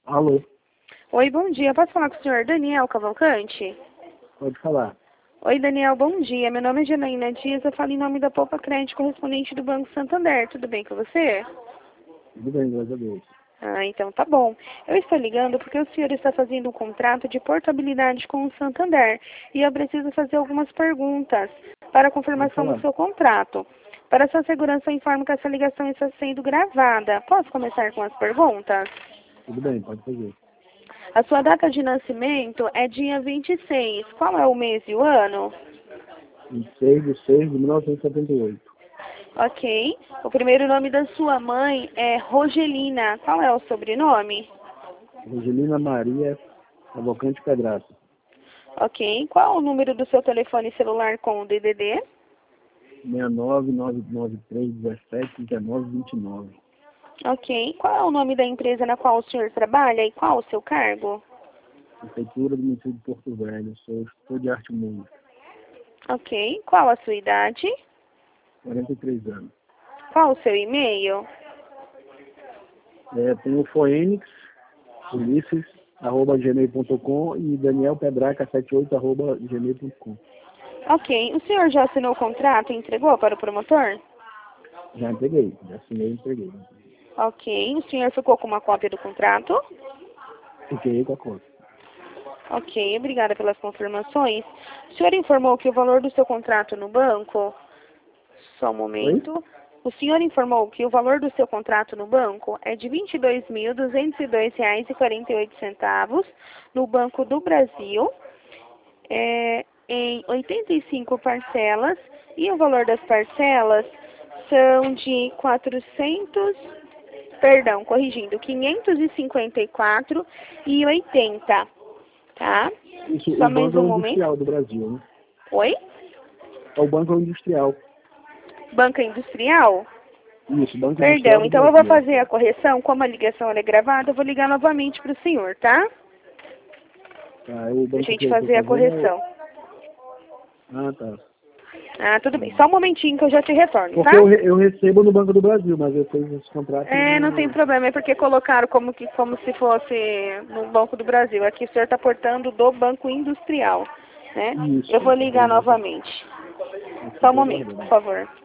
Alô, Oi, bom dia. Posso falar com o senhor Daniel Cavalcante? pode falar. Oi, Daniel, bom dia. Meu nome é Janaína Dias, eu falo em nome da Poupa Crédito, correspondente do Banco Santander. Tudo bem com você? Tudo bem, graças a Deus. Ah, então tá bom. Eu estou ligando porque o senhor está fazendo um contrato de portabilidade com o Santander e eu preciso fazer algumas perguntas para a Pode confirmação do falar. seu contrato. Para sua segurança, eu informo que essa ligação está sendo gravada. Posso começar com as perguntas? Tudo bem, pode fazer. A sua data de nascimento é dia 26. Qual é o mês e o ano? 26/6/1978. Ok. O primeiro nome da sua mãe é Rogelina. Qual é o sobrenome? Rogelina Maria Cavalcante Pedraça. Ok. Qual o número do seu telefone celular com o DDD? 69993171929. Ok. Qual é o nome da empresa na qual o senhor trabalha e qual o seu cargo? Prefeitura do município de Porto Velho. Sou instrutor de arte música. Ok. Qual a sua idade? 43 anos. Qual o seu e-mail? Tenho o Foenix, ulisses@gmail.com e danielpedraca78@gmail.com. Ok. O senhor já assinou o contrato e entregou para o promotor? Já entreguei, já assinei e entreguei. Ok. O senhor ficou com uma cópia do contrato? Fiquei com a conta. Ok, obrigada pelas confirmações. O senhor informou que o valor do seu contrato no banco... Só um Oi? momento. O senhor informou que o valor do seu contrato no banco é de R$ 22.202,48 no Banco do Brasil, em 85 parcelas, e o valor das parcelas são de 554,80, tá? Isso, Só o mais Banco é um o momento. Industrial do Brasil, né? Oi? É o Banco Industrial. Banca Industrial? Isso, Banco Industrial Perdão, do então eu vou Brasil. fazer a correção. Como a ligação ela é gravada, eu vou ligar novamente para o senhor, tá? Tá, é o Pra banco que gente eu estou fazer a fazendo correção. Ah, tá. Ah, tudo bem. Só um momentinho que eu já te retorno, tá? Porque eu recebo no Banco do Brasil, mas eu fiz esse contrato Não tem no... problema. É porque colocaram como se fosse no Banco do Brasil. Aqui o senhor está portando do Banco Industrial, né? Isso, Eu vou ligar exato. novamente. Aqui, Só um tô momento, por aguardando. favor.